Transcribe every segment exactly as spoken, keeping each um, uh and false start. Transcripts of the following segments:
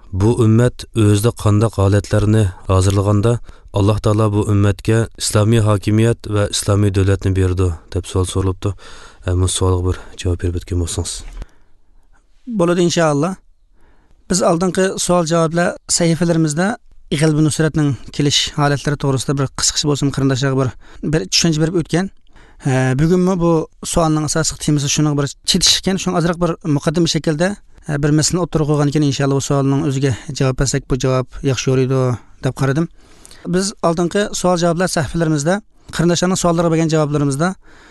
bu ummat o'zida qanday holatlarni hozirlaganda Alloh taolo bu ummatga islomiy hokimiyat va islomiy davlatni berdi deb savol so'ralibdi. Bu savolga bir javob berib o'tgan bo'lsangiz. Bo'ladi inshaalloh. Biz oldingi savol javoblar sahifalarimizda G'albi Nusratning kelish holatlari to'g'risida bir qisqacha bo'lsin qarindoshlarga bir bir tushuncha berib o'tgan. Bugunmi bu savolning asosiy temasi shuni bir chetish ekan, shuni ozroq bir muqaddima shaklda bir masalani o'tirib qo'ygan ekan, inshaalloh bu savolning o'ziga javob bersak bu javob yaxshi yo'laydi deb qaradim. Biz oldingi savol javoblar sahifalarimizda qarindoshlarning savollariga bergan javoblarimizda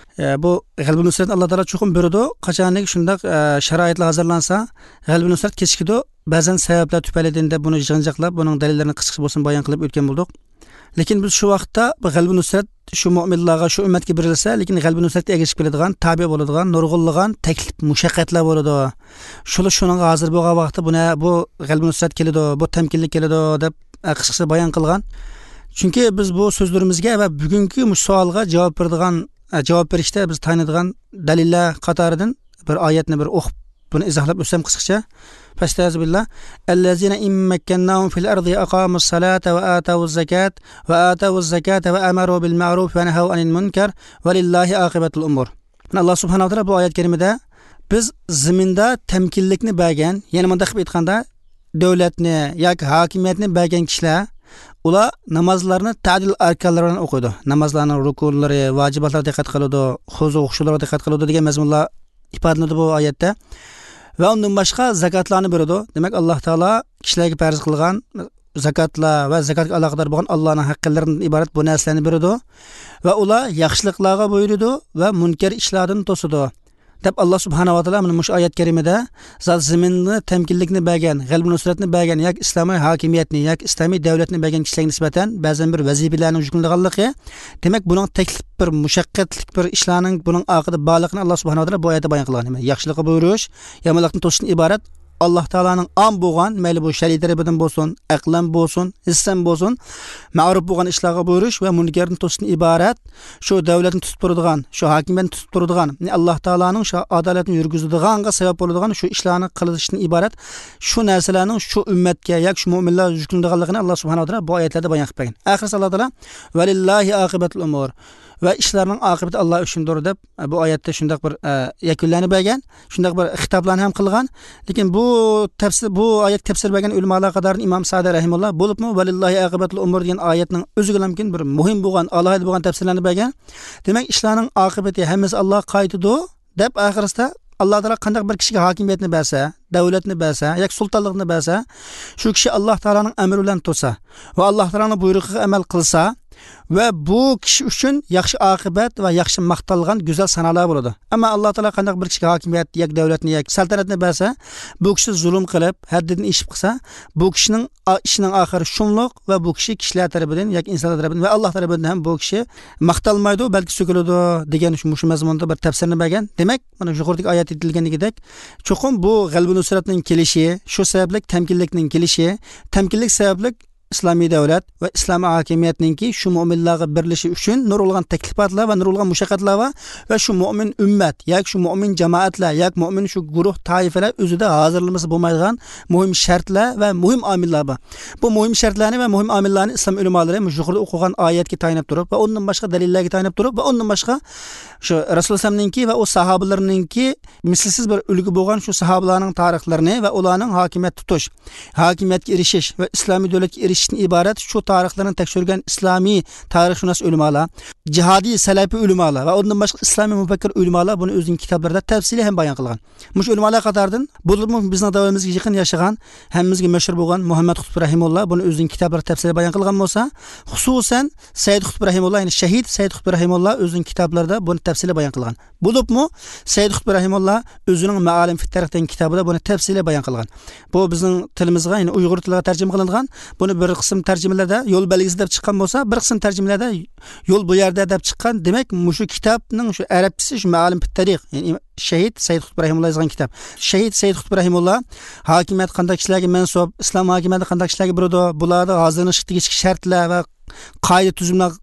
bu G'albi Nusrat Alloh taolo chuqur berdi, qachonki shundaq sharoitlar hozirlansa G'albi Nusrat kechikdi. Ba'zan sabablar tufaylidan buni yig'injaqlab, buning dalillarini qisqa bo'lsin bayon qilib o'tgan bo'ldik. Lekin biz shu vaqtda G'albi Nusrat shu mu'minlarga, shu ummatga berilsa, lekin G'albi Nusratga ergashib keladigan, tabi bo'ladigan, nurg'unlagan taklif, mushaqqatlar bo'ladi. Shuni shuning hozir bo'lgan vaqtda buni bu G'albi Nusrat keladi, bu tamkinlik keladi deb qisqacha bayon qilgan. Chunki biz bu so'zlarimizga va bugungi savolga javob beradigan, javob berishda biz taniydigan dalillar qatoridan bir oyatni bir o'qib buni izohlab o'tsam qisqacha. Fastazbillah allazina immakkannahum fil ardi aqamus salata va atawuz zakat va atawuz zakata va amaru bil ma'ruf va nahaw anil munkar va lillahi aqibatul umur. Alloh subhanahu va taolo bu oyat karimada biz zaminda tamkinlikni bergan, yana bunda qilib aytganda davlatni yoki hokimiyatni bergan kishilar ular namozlarni ta'dil arkanlari bilan o'qiydi. Namozlarning rukunlari, vajibatlariga diqqat qiladi, xuzu xushulariga diqqat qiladi degan mazmunlar ifodalanadi bu oyatda. Va undan boshqa zakatlarni beradi. Demak Alloh taolo kishilarga farz qilgan zakatlar va zakatga aloqador bo'lgan Allohning haqqlaridan iborat bu narsalarni beradi va ular yaxshiliklarga buyuradi va munkar ishlardan to'sadi. deb Alloh subhanahu va taolo mana shu oyat karimada zot zaminni tamkinlikni bergan, G'albi Nusratni bergan, yoki islomiy hokimiyatni, yoki islomiy davlatni bergan kishilarga nisbatan ba'zan bir vazifalarni yuklanganligi, demak buning taklif bir mushaqqatlik bir ishlarning buning oqibati borligini Alloh subhanahu va taolo bu oyatda bayon qilgan. Yaxshilikqa buyurish, yomonlikni to'sishdan iborat Allah Taala'nın am bo'lgan, mayli bu shariat tarafidan bo'lsin, aqlan bo'lsin, hissan bo'lsin, ma'ruf bo'lgan ishlarga buyurish va munkarni to'sishdan iborat, shu davlatni tutib turadigan, shu hokimiyatni tutib turadigan, Alloh Taala'ning shu adolatni yurgizadiganiga sabab bo'ladigan shu ishlarni qilishdan iborat, shu narsalarning shu ummatga, yoki shu mu'minlar yuklanganligini Alloh subhanahu va taolo bu oyatlarda bayon qilib bergan. Oxirida Alloh Taala valillahi aqibatul umur va ishlarning oqibati Alloh uchundir deb bu oyatda shunday bir yakunlanib bergan, shunday bir xitoblarni ham qilgan. Lekin bu tafsir bu oyat tafsir bergan ulamolar qatoridan Imom Sa'di rahimahulloh bo'libmi valillahi aqibatul umur degan oyatning o'ziga ham bir muhim bo'lgan, alohida bo'lgan tafsirlarni bergan. Demak, ishlarning oqibati hammasi Alloh qaytidi deb oxirida Alloh taolo qanday bir kishiga hokimiyatni bersa, davlatni bersa, yoki sultonlikni bersa, shu kishi Alloh taolaning amri bilan tursa va Alloh taolaning buyrug'iga amal qilsa ve bu kishi uchun yaxshi oqibat va yaxshi maqtalgan go'zal sanolar bo'ladi. Ammo Alloh taolo qanday bir kishiga hokimiyat yoki davlatni yoki saltanatni bersa, bu kishi zulm qilib, haddidan ishib qilsa, bu kishining ishining oxiri shumliq va bu kishi kishilar tarafidan yoki insonlar tarafidan va Alloh tarafidan ham bu kishi maqtalmaydi, balki so'kiladi degan shu mazmunda bir tafsirni bergan. Demak, mana yuqoridagi oyat aytilganidek, cho'qim bu G'albi Nusratning kelishi, shu sababli tamkinlikning kelishi, tamkinlik sababli İslami devlet ve İslami hakimiyetninki şu mu'minlarga birleşi üçün nurulgan teklifatlar ve nurulgan muşakkatlar var ve şu mu'min ümmet, yak şu mu'min cemaatler, yak mu'min şu guruh taifeler özüde hazırlaması bulmaydigan muhim şartlar ve muhim amiller var. Bu muhim şartlarını ve muhim amillerini İslam ulemaları yukarıda okugan ayetki tayinip durup ve ondan başka delillerki tayinip durup ve ondan başka şu Resulullah sallallahu ve o sahabelerninki mislsiz bir ülgü bo'lgan şu sahabelerinin tarihlerini ve onların hakimiyet tutuş, hakimiyetke erişiş ve İslami devletke erişiş ibaret şu tarihlerini tekşürgen İslami tarihşunas ulemalar, cihadi selefi ulemalar ve ondan başka İslami müfekkir ulemalar bunu özün kitaplarda tefsili hem bayan kılgan. Muş ulemalar qatardan bulunma bizning davrimizga yaqin yaşagan, hemmizga meşhur bo'lgan Muhammed Qutb rahimullah bunu özün kitaplarda tefsili bayan kılgan bolsa, xususan Said Qutb rahimullah, yani şehit Said Qutb rahimullah özün kitaplarda bunu tefsili bayan kılgan. Bulupmu Said Qutb rahimullah özünün Maalim fi Tarix'ten kitabında bunu tefsili bayan kılgan. Bu bizning tilimizga, yani Uyg'ur tiliga tarjima qilingan. Bunu bir qism tarjimalarda yo'l belgisi deb chiqqan bo'lsa, bir qism tarjimalarda yo'l bu yerda deb chiqqan. Demak, mushu kitobning shu arabchasi shu Maalim fi Tarix, yani Şehit Said Qutb rahimullah yozgan kitap. Şehit Said Qutb rahimullah hokimiyat qanday kishilarga mansub, islom hokimiyati qanday kishilarga buradi, bularda hozirning ixtigichki shartlar va qoida tuzumlar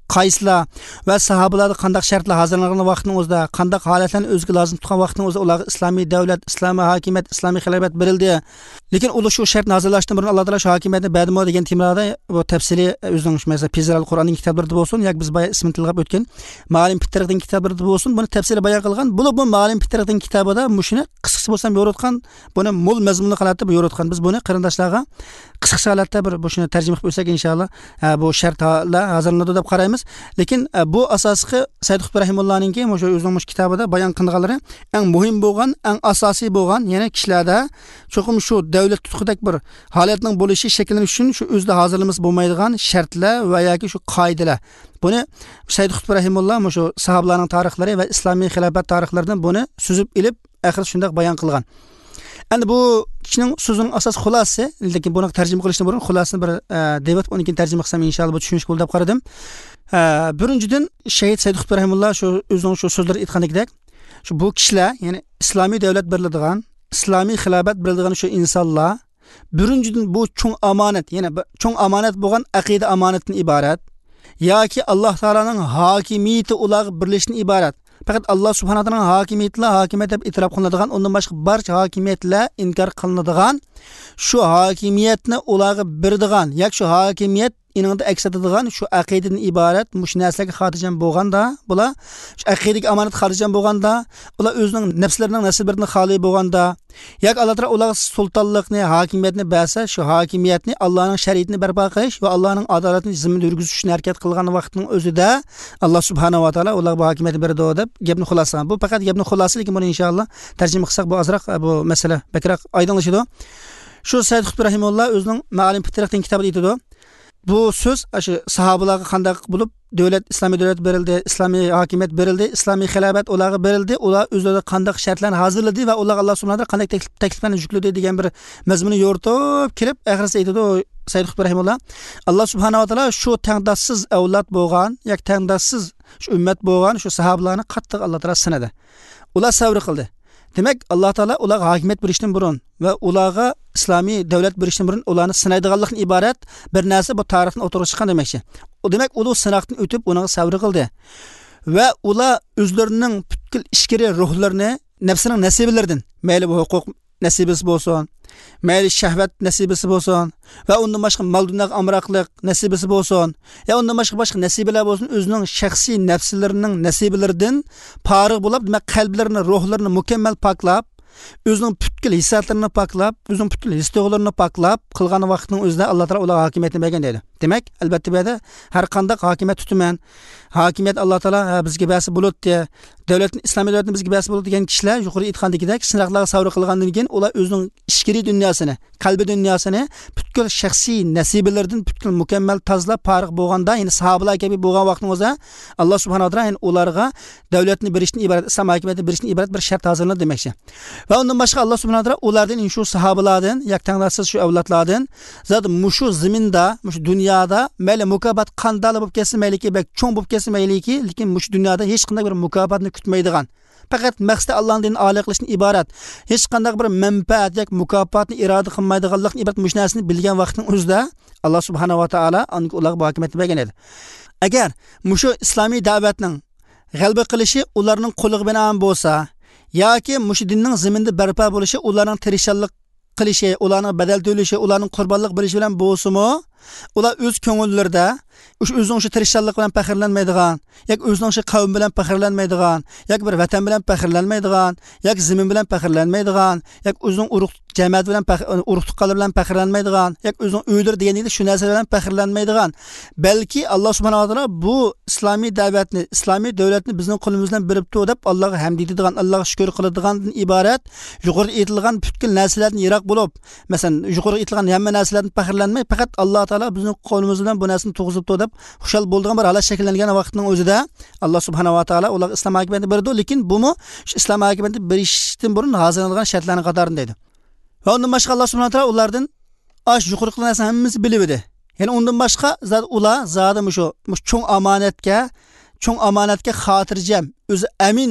qayslar va sahobalarda qanday shartlar hozirlangan vaqtning o'zida qanday holatlarni o'ziga lozim tutgan vaqtning o'zida ularga islomiy davlat, islomiy hokimiyat, islomiy xilofat berildi. Lekin ular shu shartni hozirlashdan burun Alloh taolo shu hokimiyatni badmo degan temada bu tafsili o'zining mesela Pizral Qur'onning kitoblarida bo'lsin, yoki biz boya ismini tilg'ab o'tgan Ma'lim Fitraqning kitoblarida bo'lsin, buni tafsili bayon qilgan. Bu bu Ma'lim Fitraqning kitobida mushuni qisqasi bo'lsam yo'ritgan, buni mo'l mazmunli holatda bu yo'ritgan. Biz buni qarindoshlarga qisqa holatda bir bu shuni tarjima qilib o'tsak inshaalloh bu shartlar hozirlanadi deb qaraymiz. Lekin bu asosiy Said Qutb rahimullohninki o'sha o'zining kitobida bayon qilganlari eng muhim bo'lgan, eng asosiy bo'lgan, yana kishilarda cho'qim shu davlat tutqidek bir holatning bo'lishi shakllanish uchun shu o'zida hozirligimiz bo'lmaydigan shartlar va yoki shu qoidalar. Buni Said Qutb rahimulloh shu sahobalarning tarixlari va islomiy xilofat tarixlaridan buni suzib ilib oxir shunday bayon qilgan. Endi bu kishining so'zining asos xulosasi, lekin buni tarjima qilishdan burun xulosani bir debat uni keyin tarjima qilsam inshaalloh bu tushunish bo'ldi deb qaradim. Birinchidan Shahid Said Qutb rahimulloh shu o'zining shu so'zlari aytgandek, shu bu kishilar, ya'ni islomiy davlat beriladigan, islomiy xilofat beriladigan shu insonlar birinchidan bu cho'ng amonat, ya'ni cho'ng amonat bo'lgan aqida amonatdan iborat yoki Alloh taolaning hokimiyati ularga birlashishdan iborat. Faqat Alloh subhanahu va taolaning hokimiyatla hokimiyat deb e'tirof qilinadigan, undan boshqa barcha hokimiyatlar inkor qilinadigan, shu hokimiyatni ularga beradigan, yoki shu hokimiyat iningda aks etadigan shu aqidadan iborat mush narsaga xotirjam bo'lganda, bular shu aqidaga omonat xotirjam bo'lganda, ular o'zining nafslarining nasiblarini xoli bo'lganda, yoki Alloh taolo ularga sultonlikni, hokimiyatni bersa, shu hokimiyatni Allohning shariatini barpo qilish va Allohning adolatini zimminda yurgizish uchun harakat qilgan vaqtning o'zida Alloh subhanahu va taolo ularga bu hokimiyatni berdi deb gapni xulosalagan. Bu faqat gapni xulosasi, lekin buni inshaalloh tarjima qilsak bu ozroq bu masala bakroq oydinlashadi. Shu Said Qutb rahimulloh o'zining Ma'lim Fitraqning kitobida aytadi. Bu so'z shu sahobalarga qanday bo'lib davlat, islomiy davlat berildi, islomiy hokimiyat berildi, islomiy xilofat ularga berildi, ular o'zlari qanday shartlarni hozirladi va ular Alloh subhanahu va taolo qanday takliflarni yukladi degan bir mazmunni yo'ritib kelib, oxirida aytadi Said Qutb rahimulloh, Alloh subhanahu va taolo shu tangdoshsiz avlod bo'lgan, yoki tangdoshsiz shu ummat bo'lgan shu sahobalarni qattiq Alloh taolo sinadi. Ular sabr qildi. Demak, Alloh taolo ularga hokimiyat berishdan burun va ularga islomiy davlat berishdan burun ularni sinaydiganlikdan iborat bir narsa bu tarixni o'tirib chiqqan demakchi. U demak, u sinoqdan o'tib uning sabr qildi. Va ular o'zlarining butkul ichkari ruhlarini nafsining nasiblaridan, mayli bu huquq nasibasi bo'lsin, mayli shahvat nasibasi bo'lsin va undan boshqa mal-dunyo amroqlik nasibasi bo'lsin, ya undan boshqa boshqa nasibalar bo'lsin, o'zining shaxsiy nafslarining nasibalaridan forig' bo'lib, demak qalblarini, ruhlarini mukammal poklab, o'zining butkul hissiyotlarini poklab, o'zining butkul his-tuyg'ularini poklab qilgan vaqtning o'zida Alloh taolo ularga hokimiyatni bergan deydi. Demak, albatta bu yerda har qanday hokimiyat tutaman, hokimiyat Alloh taolo bizga bersa bo'ladi, davlatni, islomiy davlatni bizga bersa bo'ladi degan kishilar yuqori aytgandagidek sinoqlarga sabr qilgandan keyin ular o'zining ichki dunyosini, qalbi dunyosini butkul shaxsiy nasibalaridan butkul mukammal tozalab forig' bo'lganda, ya'ni sahobalar kabi bo'lgan vaqtning o'zida Alloh subhanahu va taolo ya'ni ularga davlatni berishdan iborat, islom hokimiyatini berishdan iborat bir shart hozirladi demakchi. Va undan boshqa Alloh subhanahu va taolo ulardan shu sahobalardan, yoki tangdoshsiz shu avlodlardan zot mushu zaminda, mushu dunyoda mayli mukofot qanday bo'lib kelsa, mayliki bak cho'ng bo'lib kelsa mayliki, lekin mushu dunyoda hech qanday bir mukofotni kutmaydigan, faqat maqsad Allohning dinini oliy qilishdan iborat, hech qanday bir manfaat yoki mukofotni iroda qilmaydiganlikdan iborat mush narsani bilgan vaqtning o'zida Alloh subhanahu va taolo ularga hokimiyatni bergan edi. Agar mushu islomiy da'vatning g'alaba qilishi ularning qo'liga bilan bo'lsa, yoki mushu dinning zaminda barpo bo'lishi ularning tirishchilik qilishi, ularning badal to'lishi, ularning qurbonlik bo'lishi bilan bo'lsa-mu, ular o'z ko'ngillarida o'zining shu tirishchilik bilan faxrlanmaydigan, yoki o'zining shu qavm bilan faxrlanmaydigan, yoki bir vatan bilan faxrlanmaydigan, yoki zamin bilan faxrlanmaydigan, yoki o'zining urug' jamiyat bilan urug' tuqqanlar bilan faxrlanmaydigan, yoki o'zining o'ylari deganingda shu narsa bilan faxrlanmaydigan, balki Alloh subhanahu va taolo bu islomiy da'vatni, islomiy davlatni bizning qo'limizdan beribdi deb Allohga hamd etadigan, Allohga shukr qiladigandan iborat yuqori aytilgan butkul narsalardan yiroq bo'lib, masalan, yuqori aytilgan hamma narsalardan faxrlanmay, faqat Alloh taolo bizning qo'limizdan bu narsani tug'izibdi deb xushal bo'lgan bir holat shakllangan vaqtning o'zida Alloh subhanahu va taolo ularga islom hokimiyatini berdi, lekin bumi shu islom hokimiyatini berishdan burun hozirlangan shartlarning qatorida edi. Va undan boshqa Alloh subhanahu va taolo ulardan ash yuqori qilgan narsani hammasi bilib edi. Ya'ni undan boshqa zot ular zodi shu cho'ng omonatga, cho'ng omonatga xotirjam, o'zi amin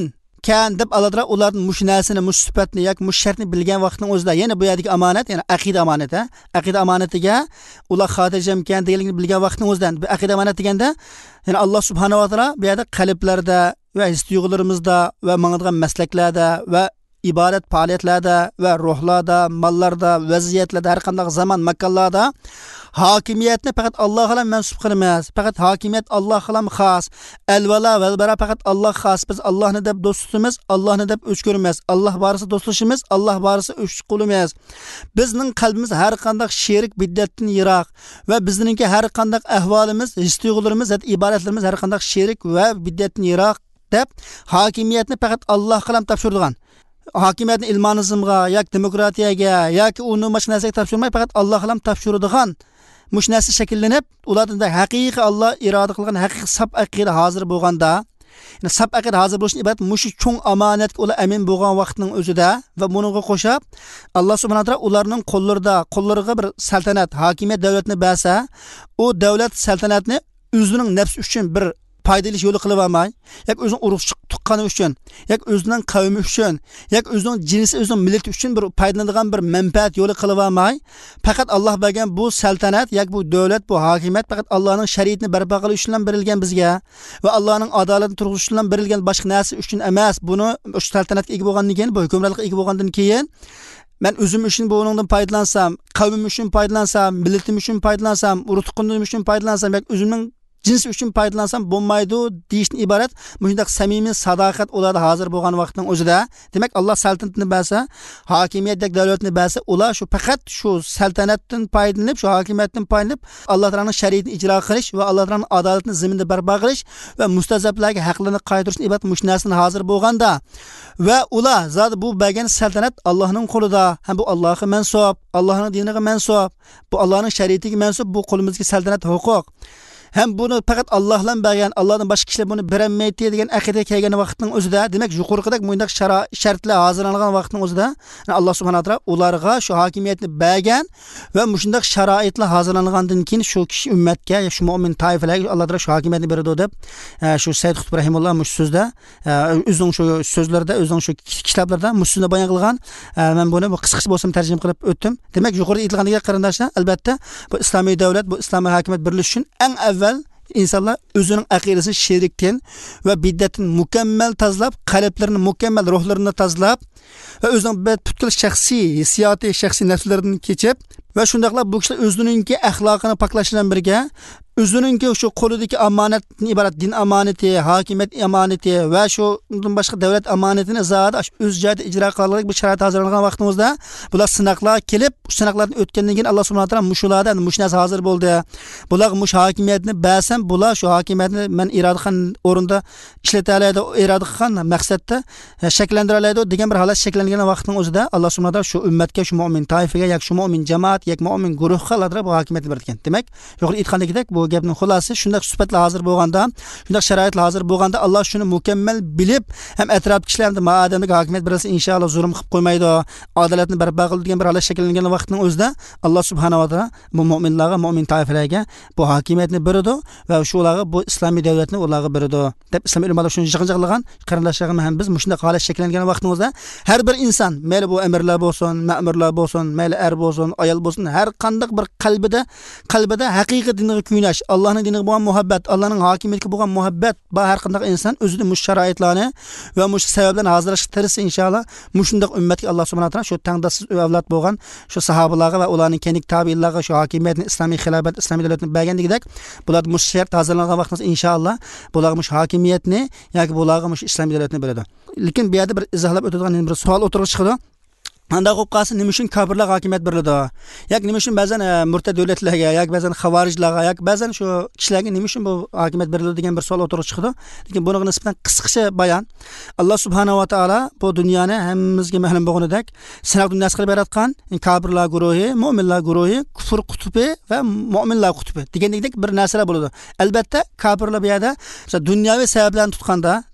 kan deb Alloh taolo ularning mush narsani, mush sifatni yoki mush shartni bilgan vaqtning o'zida yana bu yerdagi amonat, ya'ni aqida amonati, aqida amonatiga ular xotirjam kan deganligini bilgan vaqtning o'zidan bu aqida amonat deganda, ya'ni Alloh subhanahu va taolo bu yerda qalblarda va his tuyg'ularimizda va mangadigan maslaklarda va ibodat faoliyatlarda va ruhlarda, mallarda, vaziyatlarda, har qanday zaman, makonlarda hokimiyatni faqat Alloh bilan mansub qilamiz. Faqat hokimiyat Alloh bilan xos. Al-vala va al-bara faqat Alloh xos. Biz Allohni deb do'st tutamiz, Allohni deb o'ch ko'ramiz. Alloh borisi do'stlashimiz, Alloh borisi o'ch qilamiz. Bizning qalbimiz har qanday sherik biddatdan yiroq va bizningki har qanday ahvolimiz, his tuyg'ularimiz, ibodatlarimiz har qanday sherik va biddatdan yiroq deb hokimiyatni faqat Alloh bilan topshirgan. Hokimiyatni ilmonizmga yoki demokratiyaga yoki uni boshqa narsaga topshirmay faqat Alloh bilan topshiradigan mush narsa shakllanib, ularda haqiqiy Alloh iroda qilgan haqiqiy sab aqida hozir bo'lganda, ya'ni sab aqida hozir bo'lishni iborat mush cho'ng omonatga ular amin bo'lgan vaqtning o'zida va buningga qo'shib Alloh subhanahu va taolo ularning qo'llarida, qo'llariga bir saltanat, hokimiyat davlatni bersa, u davlat saltanatni o'zining nafsi uchun bir foydali yo'li qilib olmay, yoki o'zining urug' tuqqani uchun, yoki o'zining qavmi uchun, yoki o'zining jinsi, o'zining millati uchun bir foydalanadigan bir manfaat yo'li qilib olmay, faqat Alloh bergan bu saltanat, yoki bu davlat, bu hokimiyat faqat Allohning shariatini barpo qilish uchun berilgan bizga va Allohning adolatini turg'izish uchun berilgan boshqa narsa uchun emas. Buni o'sha saltanatga ega bo'lgandan keyin, bu hukmronlikka ega bo'lgandan keyin men o'zim uchun bundan foydalansam, qavmim uchun foydalansam, millatim uchun foydalansam, urug'-tuqqanim uchun foydalansam, yoki o'zimning jinsi uchun foydalansam bo'lmaydi deyishdan iborat shunday samimiy sadoqat ularda hozir bo'lgan vaqtning o'zida. Demak, Alloh saltanatni bersa, hokimiyatdagi davlatni bersa, ular shu faqat shu saltanatdan foydalanib, shu hokimiyatdan foydalanib Alloh taolaning shariatini ijro qilish va Alloh taolaning adolatini zaminda barpo qilish va mustazablarga haqlarini qaytarishni iborat mush narsani hozir bo'lganda va ular zot bu bergan saltanat Allohning qo'lida, ham bu Allohga mansub, Allohning diniga mansub, bu Allohning shariatiga mansub, bu qo'limizga saltanat huquq. Hem bunu faqat Alloh bilan bergan, Allohdan boshqa kishilar buni bermaydi degan aqida kelgan vaqtning o'zida, demak yuqorqidek bunday shartlar hozirlangan vaqtning o'zida Alloh subhanahu va taolo ularga shu hokimiyatni bergan va shunday sharoitlar hozirlangandan keyin shu kishi ummatga, shu mu'min toifalarga Alloh taolo shu hokimiyatni beradi deb shu Said Qutb rahimulloh mush so'zda, o'zining shu so'zlarida, o'zining shu kitoblarda mushunda bayon qilgan. Men buni bu qisqacha bo'lsam tarjima qilib o'tdim. Demak, yuqorida aytilganiga qarindoshlar, albatta bu islomiy davlat, bu islomiy hokimiyat birlishi uchun eng avval insanlar o'zining aqidasini shirkdan va bid'atdan mukammal tozalab, qalblarini mukammal ruhlarini tozalab va o'zining butkul shaxsiy hissiyoti, shaxsiy nafslaridan kechib va shundaqla bu kishilar o'zininki axloqini poklash bilan birga o'zininki shu qo'lidagi omonatdan iborat din omonati, hokimiyat omonati va shu undan boshqa davlat omonatini zot o'z joyida ijro qilishlik bu sharoit hozirlangan vaqtimizda bular sinoqlar kelib, sinoqlardan o'tgandan keyin Alloh subhanahu va taolo mushlardan mush narsa hozir bo'ldi. Bular mush hokimiyatni bersam, bular shu hokimiyatni men iroda qilgan o'rinda ishlata oladi, iroda qilgan maqsadda shakllantira oladi degan bir holat shakllangan vaqtning o'zida Alloh subhanahu va taolo shu ummatga, shu mu'min toifaga, yoki shu mu'min jamoat, yoki mu'min guruhga Alloh bu hokimiyatni berdi ekan. Demak, yuqori aytgandagidek bu gapning xulosasi shunday sifatlar hozir bo'lganda, shunday sharoitlar hozir bo'lganda Alloh shuni mukammal bilib, ham atrof kishilarni ma'adamga hokimiyat berilsa inshaalloh zulm qilib qo'ymaydi, adolatni barpo qiladi degan bir holat shakllangan vaqtning o'zida Alloh subhanahu va taolo bu mu'minlarga, mu'min toifalarga bu hokimiyatni beradi va shu ularga bu islomiy davlatni ularga beradi deb islomiy ulamolar shuni yig'injaqlagan. Qarindoshlarga ham biz shunday holat shakllangan vaqtimizda har bir inson, mayli bu amirlar bo'lsin, ma'murlar bo'lsin, mayli er bo'lsin, ayol bo'lsin, har qanday bir qalbida qalbida haqiqiy dinga kuynash, Allohning diniga bo'lgan muhabbat, Allohning hokimiyatiga bo'lgan muhabbat va har qanday inson o'zida mush sharoitlarni va mush sabablarni hozirlashga tirishsa inshaalloh mushundaq ummatga Alloh subhanahu va taolo shu tangdasiz avlod bo'lgan shu sahobalarga va ularning kenik tabiinlarga shu hokimiyatni, islomiy xilofat, islomiy davlatni bergandek, bular mush shart hozirlangan vaqtimizda inshaalloh bularga mush hokimiyatni yoki bularga mush islomiy davlatni beradi. Lekin bu yerda bir izohlab o'tadigan bir savol o'tirib chiqadi. Anda qo'yib qolsa, nima uchun kofirlar hokimiyat beriladi? Yoki nima uchun ba'zan murtad davlatlarga, yoki ba'zan xavorijlarga, yoki ba'zan shu kishilarga nima uchun bu hokimiyat beriladi degan bir savol o'tirib chiqdi. Lekin bunga nisbatan qisqacha bayon. Alloh subhanahu va taolo bu dunyoni hammamizga ma'lum bo'lganidek sinov dunyasi qilib yaratgan, kofirlar guruhi, mu'minlar guruhi, kufr qutubi va mu'minlar qutubi degandek bir narsalar bo'ladi. Albatta, kofirlar bu yerda dunyoviy sabablarni tutganda,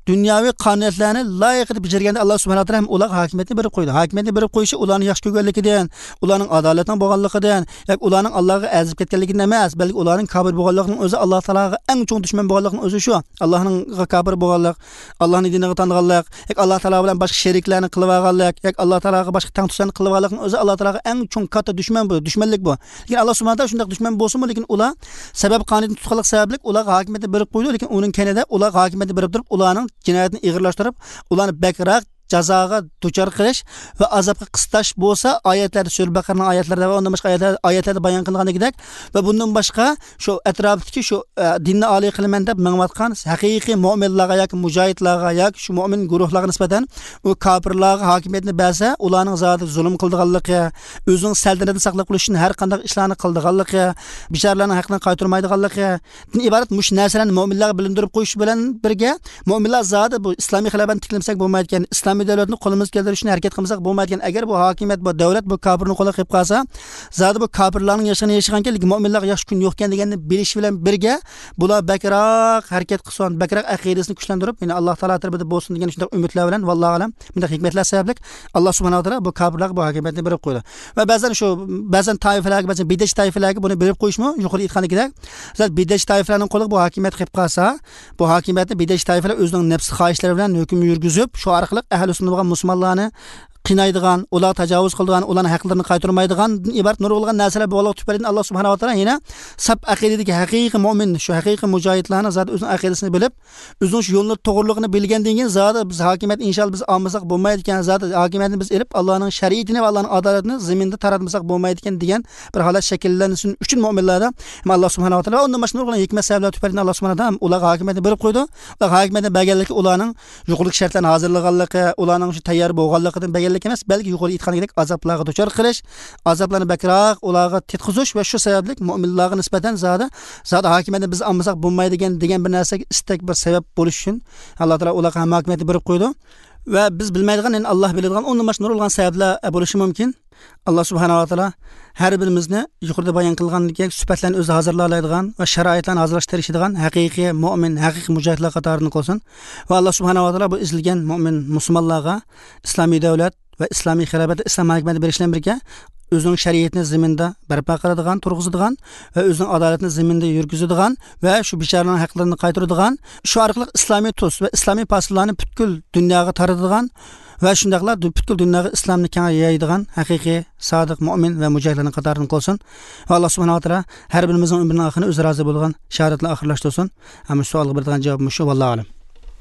dunyoviy qonuniyatlarni loyiqida bajarganda Alloh subhanahu va taolo ular hokimiyatni berib qo'ydi. Hokimiyatni berib qo'yishi ularning yaxshi ko'rganligidan, ularning adolatning bo'lganligidan, yoki ularning Allohga azib ketganligidan emas, balki ularning kofir bo'lganligining o'zi Alloh taologa eng cho'ng dushman bo'lganligining o'zi shu. Allohning kofir bo'lganlik, Allohning diniga tanganlik, yoki Alloh taolo bilan boshqa sheriklarni qilib olganlik, yoki Alloh taologa boshqa tang tutishlarni qilib olganlikning o'zi Alloh taologa eng cho'ng katta dushman bu, dushmanlik bu. Lekin Alloh subhanahu va taolo shunday dushman bo'lsa-mu, lekin ular sabab qonuniyatni tutganlik sababli ularga hokimiyatni berib qo'ydi, lekin uning kanida ular hokimiyatni berib turib, ularning jinoyatni ig'irlashtirib, ularni bakroq jazoga duchor qilish va azobga qistash bo'lsa, oyatlarda Sura Baqaraning oyatlarida va undan boshqa oyatlarda oyatlarda bayon qilinganidek va bundan boshqa shu atrofdagi shu dinni oliy qilaman deb mangvatgan haqiqiy mu'minlarga yoki mujohidlarga yoki shu mu'min guruhlarga nisbatan u kofirlarga hokimiyatni bersa, ularning zoti zulm qildiganligi, o'zining saltanatini saqlab qolish uchun har qanday ishlarni qildiganligi, bisharlarning haqqini qaytarmaydiganligi, din iborat mush narsalarni mu'minlarga bilindirib qo'yish bilan birga mu'minlar zoti bu islomiy xilofatni tiklamsak bo'lmaydi ekan, islomiy davlatni qo'limizga keltirishni harakat qilmasak bo'lmaydi ekan. Agar bu hokimiyat, bu davlat bu kofirning qo'liga kelib qolsa, zodi bu kofirlarning yashagani yashagankan, lekin mu'minlarga yaxshi kun yo'q ekan deganni bilish bilan birga bular bakroq harakat qilsin, bakroq aqidasini kuchlantirib, ya'ni Alloh taolo tarafida bo'lsin degan shunday umidlar bilan vallohu alam bunday hikmatlar sababli Alloh subhanahu va taolo bu kofirlarga bu hokimiyatni berib qo'ydi. Va ba'zan shu ba'zan toifalarga, ba'zan bidash toifalarga buni berib qo'yishmi? Yuqori aytganidek, zot bidash toifalarning qo'liga bu hokimiyat kelib qolsa, bu hokimiyatni bidash toifalar o'zining nafs xohishlari bilan hukm yurgizib, shu orqali ahli sunnat bo'lgan musulmonlarni qinaydigan, ular tajovuz qiladigan, ularning haqlarini qaytarmaydigan iborat nurg'ilgan narsalar bo'lib tufaylidan Alloh subhanahu va taolo yana sab aqidadagi haqiqiy mu'min, shu haqiqiy mujohidlarni zot o'zining aqidasini bilib, o'zining shu yo'lni to'g'riligini bilgandan keyin zot biz hokimiyat inshaalloh biz olmasak bo'lmaydi ekan, zot hokimiyatni biz elib Allohning shariatini va Allohning adolatini zaminda taratmasak bo'lmaydi ekan degan bir holat shakllansin uchun mu'minlarda Alloh subhanahu va taolo undan boshqa nurg'ilgan hikmat sabablar tufaylidan Alloh subhanahu va taolo ularga hokimiyatni berib qo'ydi. Ular hokimiyatni berganligi ularning yuqori shartlarni hozirlaganligi, ularning shu tayyor bo'lganligidan emas, balki yuqori aytganidek azoblarga duchor qilish, azoblarni bakroq ularga tetqizish va shu sababli mu'minlarga nisbatan zodi zodi hokimiyatni biz olmasak bo'lmaydi degan degan bir narsaga istak bir sabab bo'lish uchun Alloh taolo ularga ham hokimiyatni berib qo'ydi. Va biz bilmaydigan, ya'ni Alloh biladigan undan boshqa nurg'ilgan sabablar bo'lishi mumkin. Alloh subhanahu va taolo har birimizni yuqorida bayon qilgandek sifatlarni o'zi hozirlaydigan va sharoitlarni hozirlashtirishadigan haqiqiy mu'min, haqiqiy mujohidlar qatoridan qolsin. Va Alloh subhanahu va taolo bu izilgan mu'min musulmonlarga islomiy davlat va islomiy xilofat, islom hokimiyati berishdan birga o'zining shariatini zaminda barpo qiladigan, turg'izadigan va o'zining adolatini zaminda yurgizadigan va shu bisharlarning haqlarini qaytaradigan, shu orqali islomiy tus va islomiy fasllarni butkul dunyoga taratadigan va shundaqla butkul dunyoga islomni keng yayadigan haqiqiy sodiq mu'min va mujohidlarning qatoridan qolsin. Va Alloh subhanahu va taolo har birimizning umrining oxirini o'zi rozi bo'lgan shahodatlar oxirlashtirsin. Hamma savolga beradigan javobim shu, vallohu alam.